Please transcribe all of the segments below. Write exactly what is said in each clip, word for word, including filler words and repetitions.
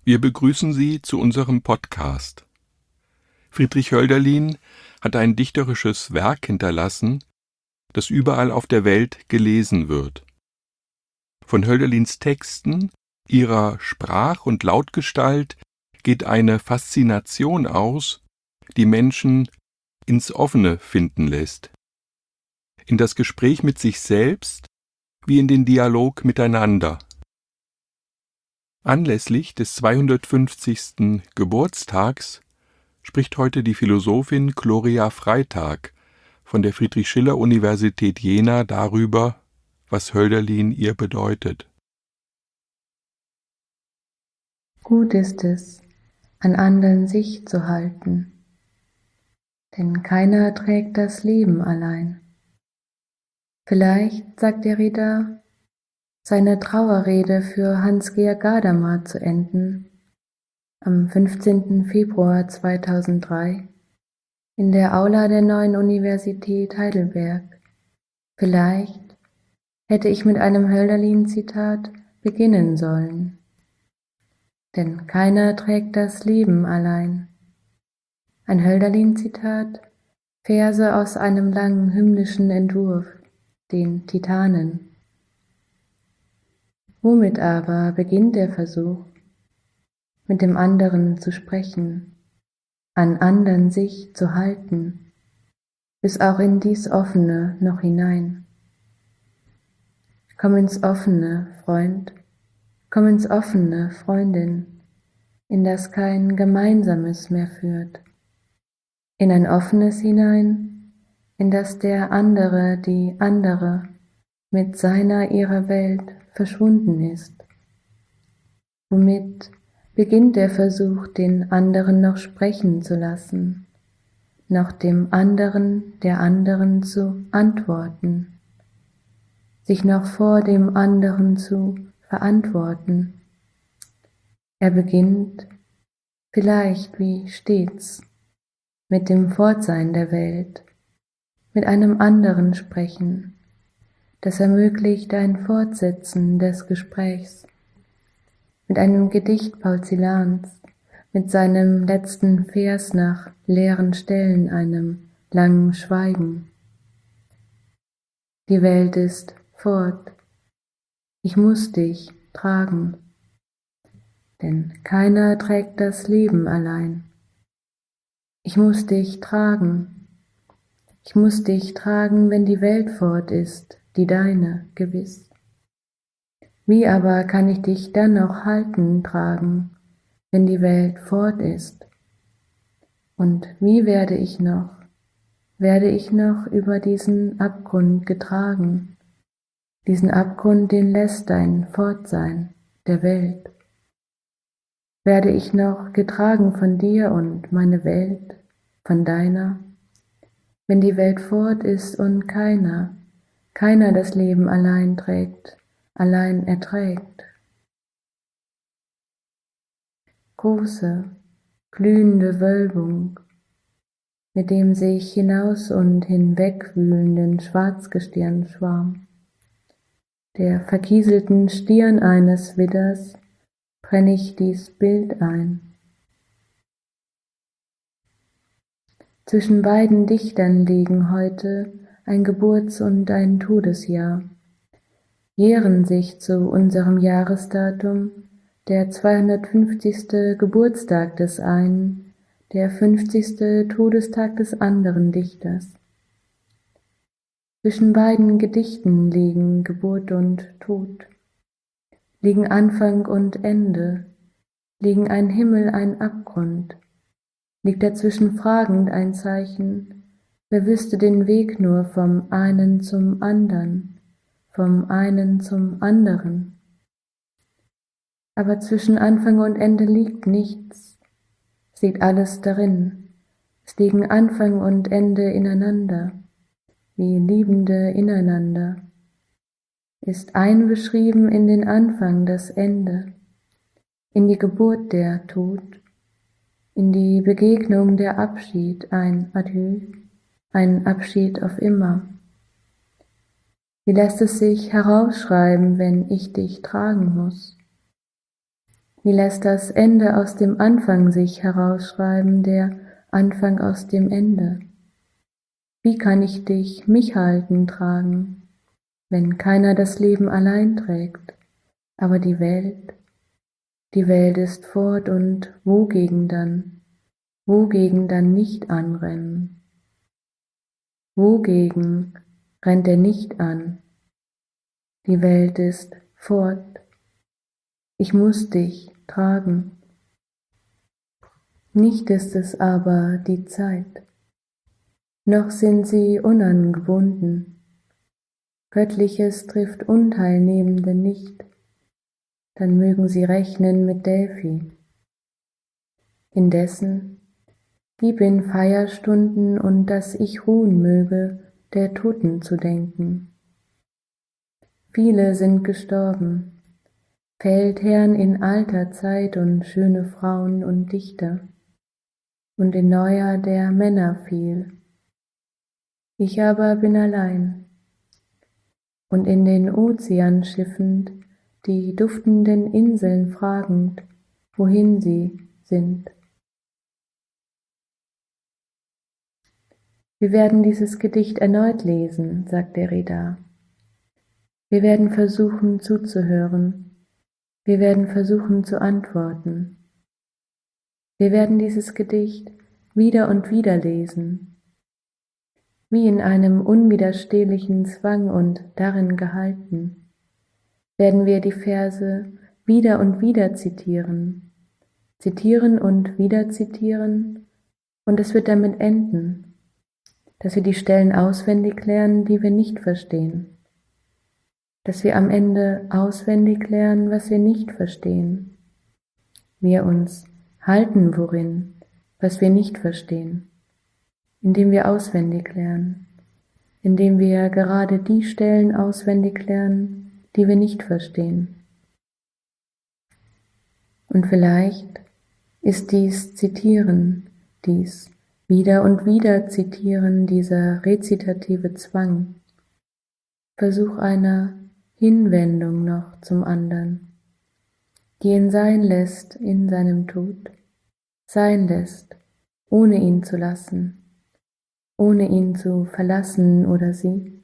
Wir begrüßen Sie zu unserem Podcast. Friedrich Hölderlin hat ein dichterisches Werk hinterlassen, das überall auf der Welt gelesen wird. Von Hölderlins Texten, ihrer Sprach- und Lautgestalt geht eine Faszination aus, die Menschen ins Offene finden lässt, in das Gespräch mit sich selbst wie in den Dialog miteinander. Anlässlich des zweihundertfünfzigsten Geburtstags spricht heute die Philosophin Gloria Freitag von der Friedrich-Schiller-Universität Jena darüber, was Hölderlin ihr bedeutet. Gut ist es, an anderen sich zu halten, denn keiner trägt das Leben allein. Vielleicht, sagt Derrida, seine Trauerrede für Hans-Georg Gadamer zu enden, am fünfzehnten Februar zweitausenddrei in der Aula der Neuen Universität Heidelberg. Vielleicht hätte ich mit einem Hölderlin-Zitat beginnen sollen. Denn keiner trägt das Leben allein. Ein Hölderlin-Zitat, Verse aus einem langen hymnischen Entwurf, den Titanen. Womit aber beginnt der Versuch? Mit dem anderen zu sprechen, an andern sich zu halten, bis auch in dies Offene noch hinein. Komm ins Offene, Freund, komm ins Offene, Freundin, in das kein Gemeinsames mehr führt, in ein Offenes hinein, in das der andere, die andere, mit seiner ihrer Welt verschwunden ist. Womit beginnt der Versuch, den anderen noch sprechen zu lassen, noch dem anderen, der anderen zu antworten, sich noch vor dem anderen zu verantworten. Er beginnt, vielleicht wie stets, mit dem Fortsein der Welt, mit einem anderen Sprechen, das ermöglicht ein Fortsetzen des Gesprächs, mit einem Gedicht Paul Celans, mit seinem letzten Vers nach leeren Stellen, einem langen Schweigen. Die Welt ist fort, ich muss dich tragen, denn keiner trägt das Leben allein. Ich muss dich tragen, ich muss dich tragen, wenn die Welt fort ist, die deine, gewiss. Wie aber kann ich dich dann noch halten, tragen, wenn die Welt fort ist? Und wie werde ich noch, werde ich noch über diesen Abgrund getragen, diesen Abgrund, den lässt dein Fortsein der Welt? Werde ich noch getragen von dir und meine Welt, von deiner, wenn die Welt fort ist und keiner, keiner das Leben allein trägt, allein erträgt? Große, glühende Wölbung, mit dem sich hinaus und hinwegwühlenden Schwarzgestirnschwarm, der verkieselten Stirn eines Widders, brenn ich dies Bild ein. Zwischen beiden Dichtern liegen heute ein Geburts- und ein Todesjahr, jähren sich zu unserem Jahresdatum der zweihundertfünfzigste Geburtstag des einen, der fünfzigste Todestag des anderen Dichters. Zwischen beiden Gedichten liegen Geburt und Tod, liegen Anfang und Ende, liegen ein Himmel, ein Abgrund, liegt dazwischen fragend ein Zeichen, wer wüsste den Weg nur vom einen zum andern, vom einen zum anderen. Aber zwischen Anfang und Ende liegt nichts, es liegt alles darin, es liegen Anfang und Ende ineinander, wie Liebende ineinander. Ist einbeschrieben in den Anfang das Ende, in die Geburt der Tod, in die Begegnung der Abschied, ein Adieu, ein Abschied auf immer. Wie lässt es sich herausschreiben, wenn ich dich tragen muss? Wie lässt das Ende aus dem Anfang sich herausschreiben, der Anfang aus dem Ende? Wie kann ich dich, mich halten, tragen, wenn keiner das Leben allein trägt, aber die Welt? Die Welt ist fort und wogegen dann? Wogegen dann nicht anrennen? Wogegen rennt er nicht an? Die Welt ist fort. Ich muss dich tragen. Nicht ist es aber die Zeit, noch sind sie unangebunden. Göttliches trifft Unteilnehmende nicht, dann mögen sie rechnen mit Delphi. Indessen gib in Feierstunden und dass ich ruhen möge, der Toten zu denken. Viele sind gestorben, Feldherren in alter Zeit und schöne Frauen und Dichter, und in neuer der Männer viel. Ich aber bin allein, und in den Ozean schiffend, die duftenden Inseln fragend, wohin sie sind. Wir werden dieses Gedicht erneut lesen, sagt Derrida. Wir werden versuchen zuzuhören. Wir werden versuchen zu antworten. Wir werden dieses Gedicht wieder und wieder lesen, wie in einem unwiderstehlichen Zwang und darin gehalten, werden wir die Verse wieder und wieder zitieren, zitieren und wieder zitieren, und es wird damit enden, dass wir die Stellen auswendig lernen, die wir nicht verstehen, dass wir am Ende auswendig lernen, was wir nicht verstehen, wir uns halten worin, was wir nicht verstehen, indem wir auswendig lernen, indem wir gerade die Stellen auswendig lernen, die wir nicht verstehen. Und vielleicht ist dies Zitieren, dies wieder und wieder Zitieren, dieser rezitative Zwang, Versuch einer Hinwendung noch zum anderen, die ihn sein lässt in seinem Tod, sein lässt, ohne ihn zu lassen, ohne ihn zu verlassen oder sie.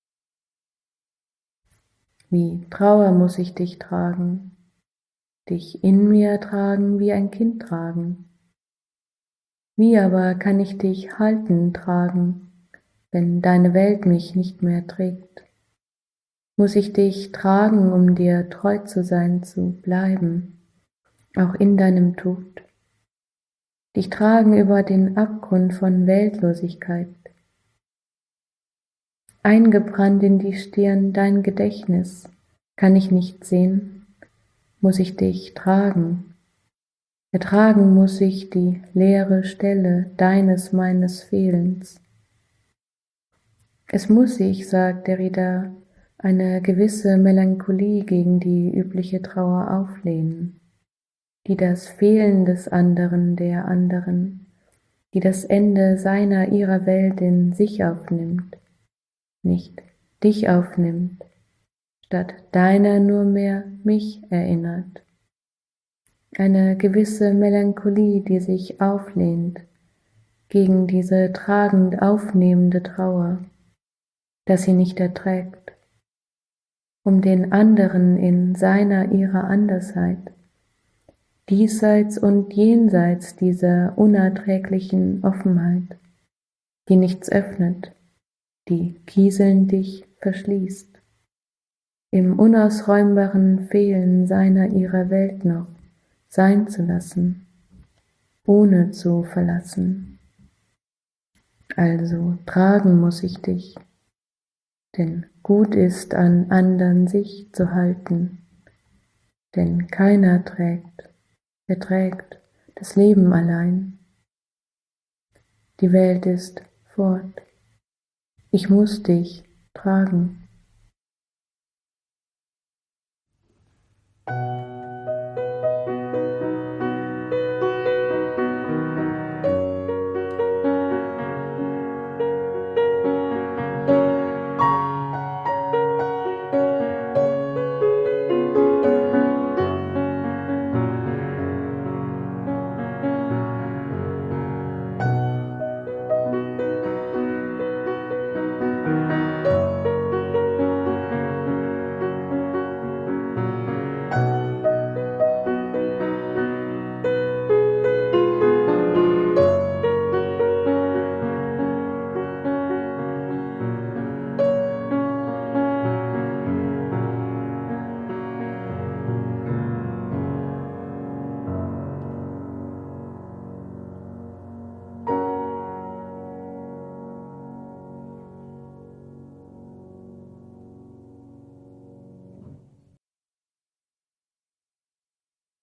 Wie Trauer muss ich dich tragen, dich in mir tragen, wie ein Kind tragen. Wie aber kann ich dich halten, tragen, wenn deine Welt mich nicht mehr trägt? Muss ich dich tragen, um dir treu zu sein, zu bleiben, auch in deinem Tod? Dich tragen über den Abgrund von Weltlosigkeit, eingebrannt in die Stirn dein Gedächtnis, kann ich nicht sehen, muss ich dich tragen. Ertragen muss ich die leere Stelle deines, meines Fehlens. Es muss sich, sagt Derrida, eine gewisse Melancholie gegen die übliche Trauer auflehnen, die das Fehlen des anderen, der anderen, die das Ende seiner, ihrer Welt in sich aufnimmt, nicht dich aufnimmt, statt deiner nur mehr mich erinnert. Eine gewisse Melancholie, die sich auflehnt gegen diese tragend aufnehmende Trauer, dass sie nicht erträgt, um den anderen in seiner, ihrer Andersheit, diesseits und jenseits dieser unerträglichen Offenheit, die nichts öffnet, die kieselnd dich verschließt, im unausräumbaren Fehlen seiner, ihrer Welt noch sein zu lassen, ohne zu verlassen. Also tragen muss ich dich, denn gut ist an andern sich zu halten, denn keiner trägt, er trägt das Leben allein. Die Welt ist fort, ich muss dich tragen.